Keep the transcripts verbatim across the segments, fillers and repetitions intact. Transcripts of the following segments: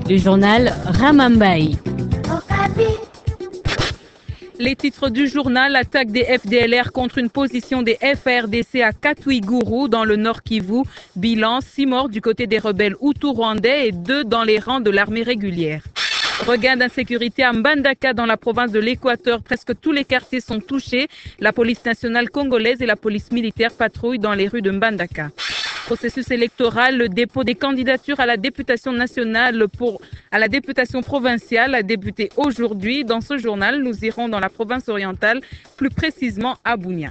Le journal Ramambaï. Les titres du journal: attaque des F D L R contre une position des F A R D C à Katouigourou dans le Nord Kivu. Bilan: six morts du côté des rebelles hutus-rwandais et deux dans les rangs de l'armée régulière. Regain d'insécurité à Mbandaka dans la province de l'Équateur. Presque tous les quartiers sont touchés. La police nationale congolaise et la police militaire patrouillent dans les rues de Mbandaka. Processus électoral, le dépôt des candidatures à la députation nationale pour à la députation provinciale a débuté aujourd'hui. Dans ce journal, nous irons dans la province orientale, plus précisément à Bunia.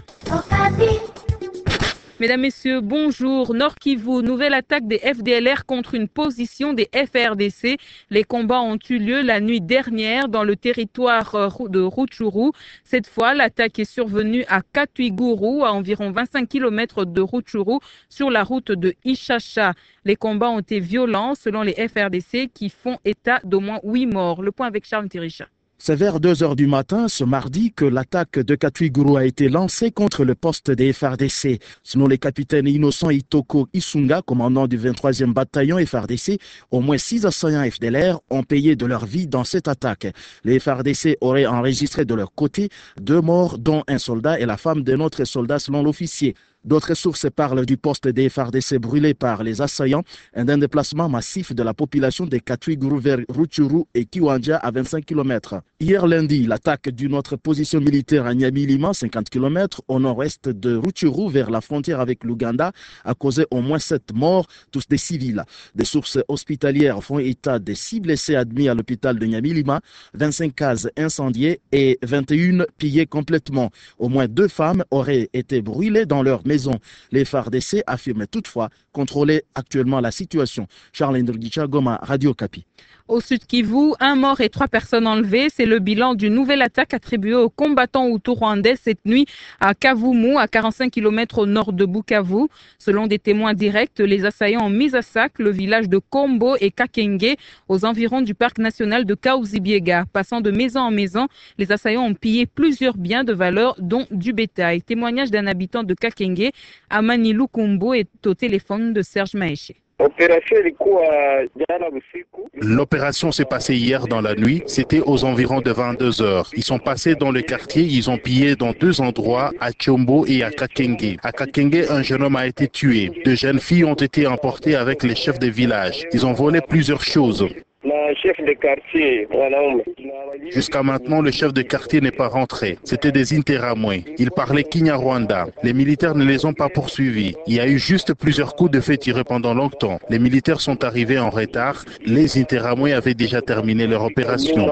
Mesdames, Messieurs, bonjour. Nord Kivu, nouvelle attaque des F D L R contre une position des F A R D C. Les combats ont eu lieu la nuit dernière dans le territoire de Rutshuru. Cette fois, l'attaque est survenue à Katouigourou, à environ vingt-cinq kilomètres de Rutshuru, sur la route de Ishasha. Les combats ont été violents selon les F A R D C qui font état d'au moins huit morts. Le point avec Charles Tirisha. C'est vers deux heures du matin, ce mardi, que l'attaque de Katouigourou a été lancée contre le poste des F A R D C. Selon les capitaines Innocent Itoko Isunga, commandant du vingt-troisième bataillon F A R D C, au moins six assaillants F D L R ont payé de leur vie dans cette attaque. Les F A R D C auraient enregistré de leur côté deux morts, dont un soldat et la femme d'un autre soldat selon l'officier. D'autres sources parlent du poste des F A R D C brûlé par les assaillants et d'un déplacement massif de la population de Katouigourou vers Rutshuru et Kiwanja à vingt-cinq kilomètres. Hier lundi, l'attaque d'une autre position militaire à Nyamilima, cinquante kilomètres au nord-est de Rutshuru vers la frontière avec l'Ouganda, a causé au moins sept morts, tous des civils. Des sources hospitalières font état des six blessés admis à l'hôpital de Nyamilima, vingt-cinq cases incendiées et vingt et une pillées complètement. Au moins deux femmes auraient été brûlées dans leur maison. Les F A R D C affirment toutefois contrôler actuellement la situation. Charles Ndrgicha, Goma, Radio Kapi. Au sud Kivu, un mort et trois personnes enlevées. C'est le bilan d'une nouvelle attaque attribuée aux combattants hutus-rwandais cette nuit à Kavumu, à quarante-cinq kilomètres au nord de Bukavu. Selon des témoins directs, les assaillants ont mis à sac le village de Kombo et Kakenge, aux environs du parc national de Kaouzi-Biega. Passant de maison en maison, les assaillants ont pillé plusieurs biens de valeur, dont du bétail. Témoignage d'un habitant de Kakenge, Amani Lukumbo, est au téléphone de Serge Maéché. L'opération s'est passée hier dans la nuit, c'était aux environs de vingt-deux heures. Ils sont passés dans le quartier, ils ont pillé dans deux endroits, à Tchombo et à Kakenge. À Kakenge, un jeune homme a été tué. Deux jeunes filles ont été emportées avec les chefs des villages. Ils ont volé plusieurs choses. Jusqu'à maintenant, le chef de quartier n'est pas rentré. C'était des Interamwe. Ils parlaient Kinyarwanda. Les militaires ne les ont pas poursuivis. Il y a eu juste plusieurs coups de feu tirés pendant longtemps. Les militaires sont arrivés en retard. Les Interamwe avaient déjà terminé leur opération.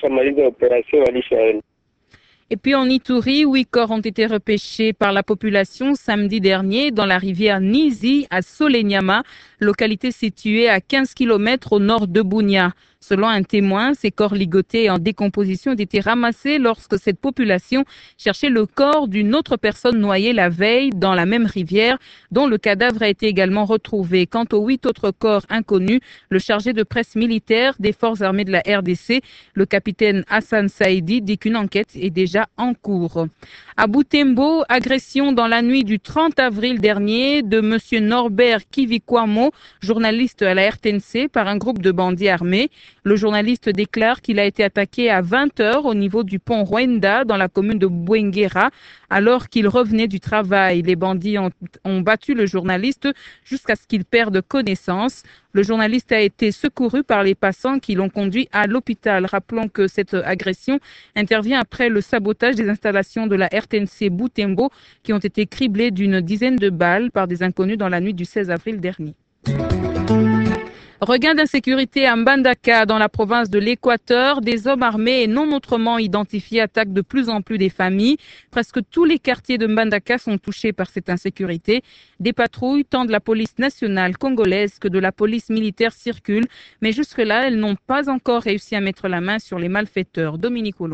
Et puis en Ituri, huit corps ont été repêchés par la population samedi dernier dans la rivière Nizi à Solenyama, localité située à quinze kilomètres au nord de Bunia. Selon un témoin, ces corps ligotés et en décomposition ont été ramassés lorsque cette population cherchait le corps d'une autre personne noyée la veille dans la même rivière, dont le cadavre a été également retrouvé. Quant aux huit autres corps inconnus, le chargé de presse militaire des forces armées de la R D C, le capitaine Hassan Saïdi, dit qu'une enquête est déjà en cours. À Butembo, agression dans la nuit du trente avril dernier de monsieur Norbert Kivikwamo, journaliste à la R T N C, par un groupe de bandits armés. Le journaliste déclare qu'il a été attaqué à vingt heures au niveau du pont Rwenda dans la commune de Bouengera alors qu'il revenait du travail. Les bandits ont, ont battu le journaliste jusqu'à ce qu'il perde connaissance. Le journaliste a été secouru par les passants qui l'ont conduit à l'hôpital. Rappelons que cette agression intervient après le sabotage des installations de la R T N C Butembo qui ont été criblées d'une dizaine de balles par des inconnus dans la nuit du seize avril dernier. Regain d'insécurité à Mbandaka dans la province de l'Équateur. Des hommes armés et non autrement identifiés attaquent de plus en plus des familles. Presque tous les quartiers de Mbandaka sont touchés par cette insécurité. Des patrouilles, tant de la police nationale congolaise que de la police militaire circulent. Mais jusque-là, elles n'ont pas encore réussi à mettre la main sur les malfaiteurs. Dominique Olombi.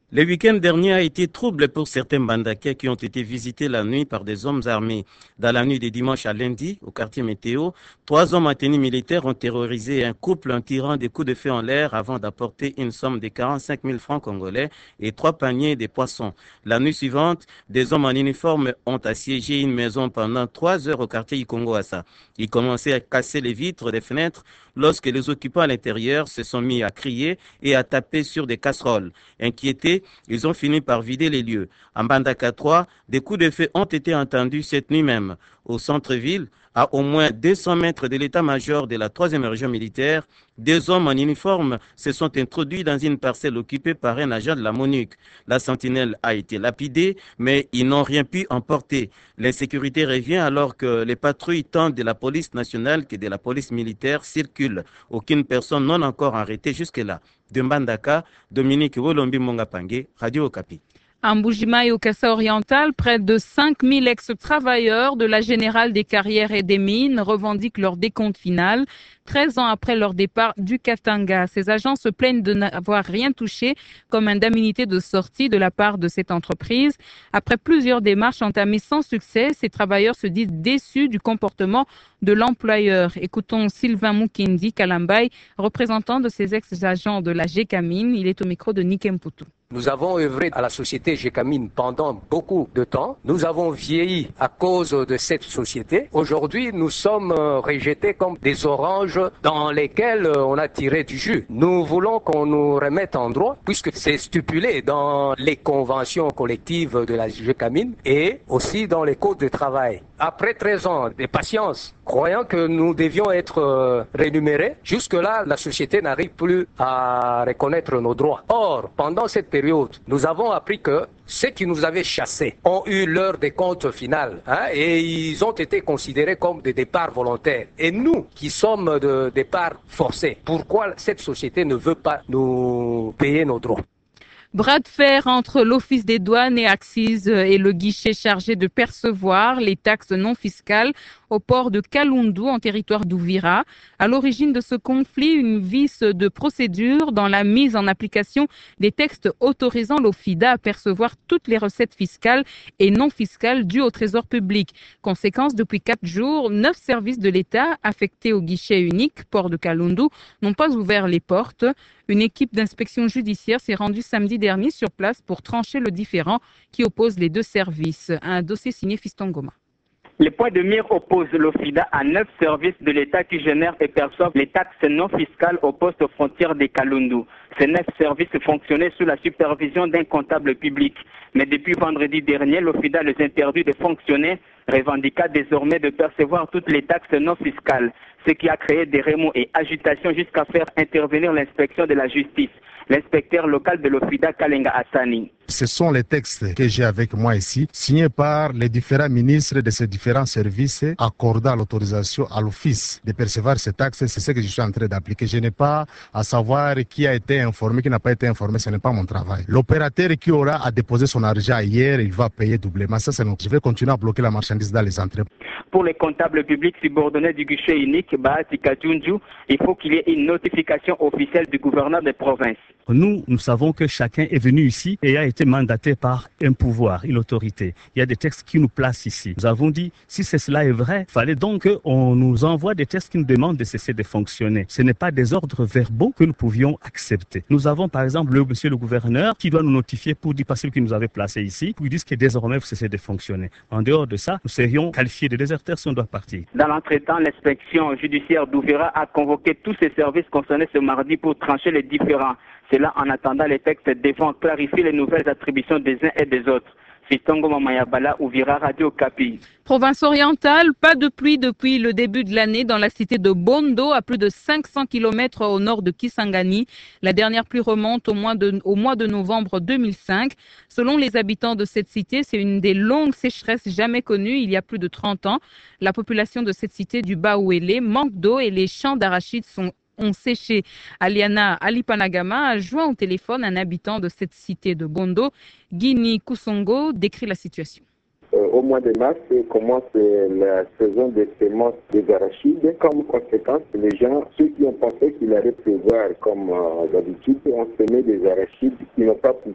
Le week-end dernier a été trouble pour certains Mbandakais qui ont été visités la nuit par des hommes armés. Dans la nuit de dimanche à lundi, au quartier Météo, trois hommes en tenue militaire ont terrorisé un couple en tirant des coups de feu en l'air avant d'apporter une somme de quarante-cinq mille francs congolais et trois paniers de poissons. La nuit suivante, des hommes en uniforme ont assiégé une maison pendant trois heures au quartier Ikongo-Assa. Ils commençaient à casser les vitres des fenêtres lorsque les occupants à l'intérieur se sont mis à crier et à taper sur des casseroles. Inquiétés, ils ont fini par vider les lieux. En Mbandaka trois, des coups de feu ont été entendus cette nuit même. Au centre-ville, à au moins deux cents mètres de l'état-major de la troisième région militaire, deux hommes en uniforme se sont introduits dans une parcelle occupée par un agent de la MONUC. La sentinelle a été lapidée, mais ils n'ont rien pu emporter. L'insécurité revient alors que les patrouilles tant de la police nationale que de la police militaire circulent. Aucune personne non encore arrêtée jusque-là. De Mbandaka, Dominique Wolombi Mongapangue, Radio Okapi. À Mbujimayi au Kassa oriental, près de cinq mille ex-travailleurs de la Générale des carrières et des mines revendiquent leur décompte final, treize ans après leur départ du Katanga. Ces agents se plaignent de n'avoir rien touché comme indemnité de sortie de la part de cette entreprise. Après plusieurs démarches entamées sans succès, ces travailleurs se disent déçus du comportement de l'employeur. Écoutons Sylvain Mukindi Kalambay, représentant de ces ex-agents de la Gécamine. Il est au micro de Nikemputu. Nous avons œuvré à la société Gécamine pendant beaucoup de temps. Nous avons vieilli à cause de cette société. Aujourd'hui, nous sommes rejetés comme des oranges dans lesquelles on a tiré du jus. Nous voulons qu'on nous remette en droit, puisque c'est stipulé dans les conventions collectives de la Gécamine et aussi dans les codes de travail. Après treize ans de patience, croyant que nous devions être rémunérés, jusque-là, la société n'arrive plus à reconnaître nos droits. Or, pendant cette période, nous avons appris que ceux qui nous avaient chassés ont eu leur décompte final hein, et ils ont été considérés comme des départs volontaires. Et nous, qui sommes de départs forcés, pourquoi cette société ne veut pas nous payer nos droits ? Bras de fer entre l'Office des douanes et Axis et le guichet chargé de percevoir les taxes non fiscales au port de Kalundu en territoire d'Ouvira. À l'origine de ce conflit, une vice de procédure dans la mise en application des textes autorisant l'OFIDA à percevoir toutes les recettes fiscales et non fiscales dues au trésor public. Conséquence, depuis quatre jours, neuf services de l'État affectés au guichet unique port de Kalundu n'ont pas ouvert les portes. Une équipe d'inspection judiciaire s'est rendue samedi dernier sur place pour trancher le différend qui oppose les deux services. Un dossier signé Fiston Goma. Les points de mire opposent l'OFIDA à neuf services de l'État qui génèrent et perçoivent les taxes non fiscales au poste frontière des Kalundu. Ces neuf services fonctionnaient sous la supervision d'un comptable public. Mais depuis vendredi dernier, l'OFIDA les interdit de fonctionner, revendiquant désormais de percevoir toutes les taxes non fiscales, ce qui a créé des remous et agitations jusqu'à faire intervenir l'inspection de la justice. L'inspecteur local de l'OFIDA, Kalenga Hassani. Ce sont les textes que j'ai avec moi ici, signés par les différents ministres de ces différents services, accordant l'autorisation à l'office de percevoir ces taxes. C'est ce que je suis en train d'appliquer. Je n'ai pas à savoir qui a été informé, qui n'a pas été informé. Ce n'est pas mon travail. L'opérateur qui aura à déposer son argent hier, il va payer doublement. Ça, c'est non. Je vais continuer à bloquer la marchandise dans les entrées. Pour les comptables publics subordonnés du guichet unique, Bahati Kadjunju, il faut qu'il y ait une notification officielle du gouverneur des provinces. Nous, nous savons que chacun est venu ici et a été mandaté par un pouvoir, une autorité. Il y a des textes qui nous placent ici. Nous avons dit, si c'est cela est vrai, il fallait donc qu'on nous envoie des textes qui nous demandent de cesser de fonctionner. Ce n'est pas des ordres verbaux que nous pouvions accepter. Nous avons par exemple le monsieur le gouverneur qui doit nous notifier pour dire parce qu'il nous avait placés ici, pour dire que désormais vous cessez de fonctionner. En dehors de ça, nous serions qualifiés de déserteurs si on doit partir. Dans l'entretemps, l'inspection judiciaire d'Ouvira a convoqué tous ses services concernés ce mardi pour trancher les différends. Cela en attendant les textes devant clarifier les nouvelles attributions des uns et des autres. Fistongo Mamayabala, Ouvira, Radio Okapi. Province orientale, pas de pluie depuis le début de l'année dans la cité de Bondo, à plus de cinq cents kilomètres au nord de Kisangani. La dernière pluie remonte au mois de, au mois de novembre deux mille cinq. Selon les habitants de cette cité, c'est une des longues sécheresses jamais connues il y a plus de trente ans. La population de cette cité du Bas-Ouélé manque d'eau et les champs d'arachides sont ont séché. Aliana Alipanagama a joint au téléphone un habitant de cette cité de Bondo. Guini Kusongo décrit la situation. Au mois de mars commence la saison des semences des arachides. Comme conséquence, les gens, ceux qui ont pensé qu'il allait pleuvoir comme euh, d'habitude, ont semé des arachides qui n'ont pas poussé.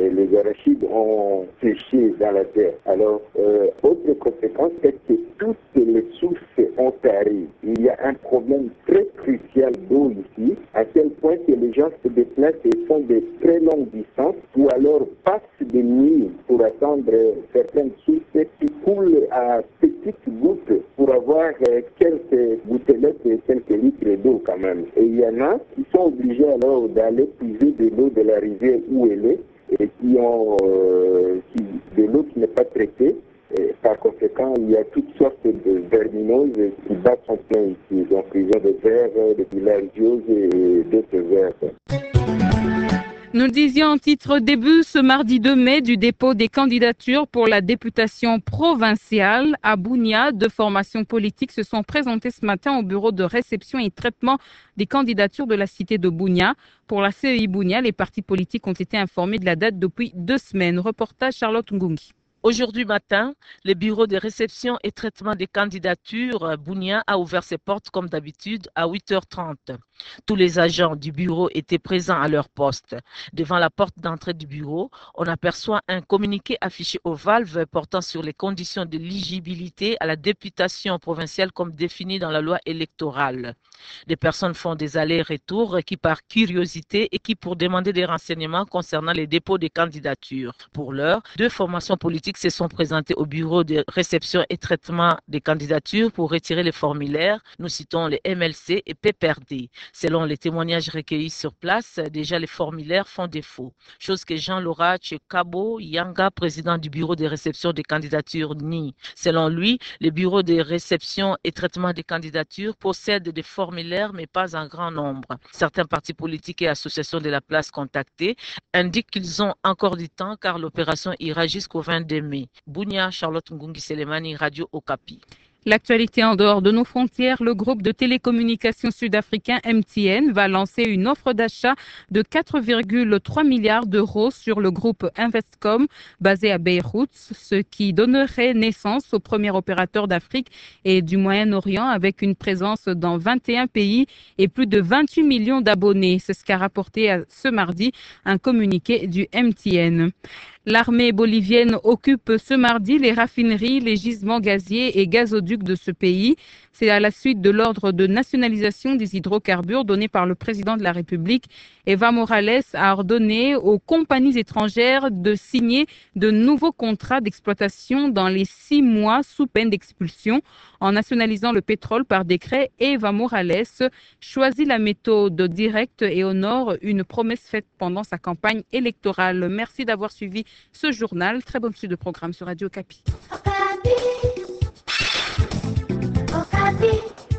et les arachides ont séché dans la terre. Alors, euh, autre conséquence, c'est que toutes les sources ont tari. Il y a un problème très crucial d'eau ici, à tel point que les gens se déplacent et font de très longues distances ou alors passent des nuits pour attendre certaines sources qui coulent à petites gouttes pour avoir quelques gouttelettes et quelques litres d'eau quand même. Et il y en a qui sont obligés alors d'aller puiser de l'eau de la rivière où elle est et qui ont euh, qui, de l'eau qui n'est pas traitée. Et par conséquent, il y a toutes sortes de verminoses qui battent son plein ici. Donc, ils ont des vers, des bilharzioses et d'autres vers. Nous le disions en titre début ce mardi deux mai du dépôt des candidatures pour la députation provinciale à Bunia. Deux formations politiques se sont présentées ce matin au bureau de réception et traitement des candidatures de la cité de Bunia. Pour la C E I Bunia, les partis politiques ont été informés de la date depuis deux semaines. Reportage Charlotte Ngungi. Aujourd'hui matin, le bureau de réception et traitement des candidatures Bunia a ouvert ses portes comme d'habitude à huit heures trente. Tous les agents du bureau étaient présents à leur poste. Devant la porte d'entrée du bureau, on aperçoit un communiqué affiché aux valves portant sur les conditions de l'éligibilité à la députation provinciale comme définie dans la loi électorale. Des personnes font des allers-retours qui par curiosité et qui pour demander des renseignements concernant les dépôts des candidatures. Pour l'heure, deux formations politiques se sont présentées au bureau de réception et traitement des candidatures pour retirer les formulaires. Nous citons les M L C et P P R D. Selon les témoignages recueillis sur place, déjà les formulaires font défaut. Chose que Jean-Laurent Tchekabo Yanga, président du bureau de réception des candidatures, nie. Selon lui, le bureau de réception et traitement des candidatures possède des formulaires mais pas en grand nombre. Certains partis politiques et associations de la place contactés indiquent qu'ils ont encore du temps car l'opération ira jusqu'au vingt-deux mai. Bunia, Charlotte Ngungi Selemani, Radio Okapi. L'actualité en dehors de nos frontières, le groupe de télécommunications sud-africain M T N va lancer une offre d'achat de quatre virgule trois milliards d'euros sur le groupe Investcom basé à Beyrouth, ce qui donnerait naissance au premier opérateur d'Afrique et du Moyen-Orient avec une présence dans vingt et un pays et plus de vingt-huit millions d'abonnés. C'est ce qu'a rapporté ce mardi un communiqué du M T N. L'armée bolivienne occupe ce mardi les raffineries, les gisements gaziers et gazoducs de ce pays. C'est à la suite de l'ordre de nationalisation des hydrocarbures donné par le président de la République. Eva Morales a ordonné aux compagnies étrangères de signer de nouveaux contrats d'exploitation dans les six mois sous peine d'expulsion. En nationalisant le pétrole par décret, Eva Morales choisit la méthode directe et honore une promesse faite pendant sa campagne électorale. Merci d'avoir suivi ce journal. Très bonne suite de programme sur Radio Okapi. Okapi. Okapi.